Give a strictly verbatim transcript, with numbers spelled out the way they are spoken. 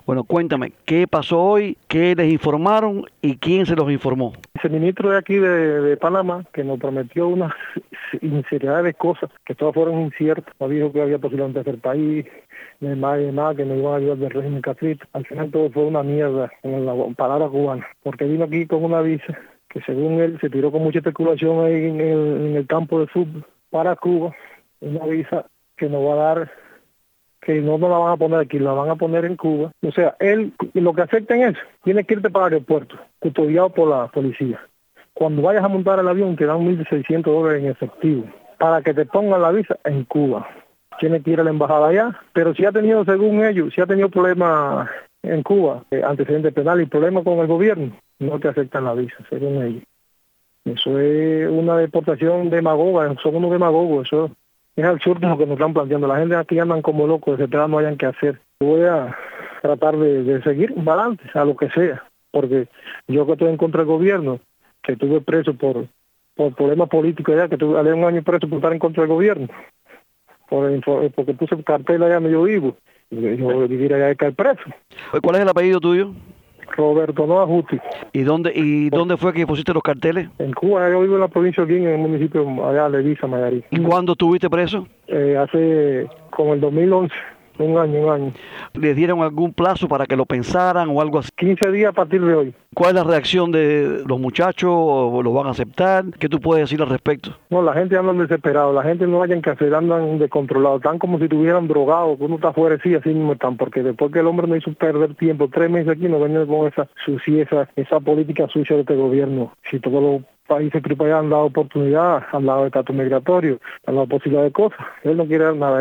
Bueno, cuéntame, ¿qué pasó hoy? ¿Qué les informaron y quién se los informó? El ministro de aquí de, de Panamá, que nos prometió una infinidad de cosas, que todas fueron inciertas, nos dijo que había posibilidad de hacer país, de más y más, que nos iban a ayudar del régimen castrista. Al final todo fue una mierda, con la palabra cubana, porque vino aquí con una visa que según él se tiró con mucha especulación ahí en el, en el campo de fútbol para Cuba, una visa que nos va a dar, que no nos la van a poner aquí, la van a poner en Cuba. O sea, él, lo que acepten es, tienes que irte para el aeropuerto, custodiado por la policía. Cuando vayas a montar el avión te dan mil seiscientos dólares en efectivo, para que te pongan la visa en Cuba. Tienes que ir a la embajada allá, pero si ha tenido, según ellos, si ha tenido problemas en Cuba, eh, antecedentes penales y problemas con el gobierno, no te aceptan la visa, según ellos. Eso es una deportación demagoga, son unos demagogos, eso es absurdo lo que nos están planteando. La gente aquí andan como locos, desesperados, no hayan que hacer. Voy a tratar de, de seguir adelante, a lo que sea, porque yo que estoy en contra del gobierno, que estuve preso por, por problemas políticos allá, que tuve un año preso por estar en contra del gobierno, por, porque puse cartel allá medio vivo, y yo vivir allá y caer preso. ¿Cuál es el apellido tuyo? Roberto Noa Justi. ¿Y dónde y dónde fue que pusiste los carteles? En Cuba, yo vivo en la provincia de Holguín, en el municipio allá de Levisa, Mayarí. ¿Y cuándo estuviste preso? Eh, hace como el dos mil once, un año, un año. ¿Les dieron algún plazo para que lo pensaran o algo así? quince días a partir de hoy. ¿Cuál es la reacción de los muchachos? ¿O lo van a aceptar? ¿Qué tú puedes decir al respecto? No, la gente anda desesperada, la gente no vayan que hacer, andan descontrolados, están como si estuvieran drogados, uno está fuera, sí, así mismo están, porque después que el hombre no hizo perder tiempo, tres meses aquí, no venía con esa suciedad, esa política sucia de este gobierno. Si todos los países que han dado oportunidad, han dado estatus migratorio, han dado posibilidad de cosas, él no quiere dar nada.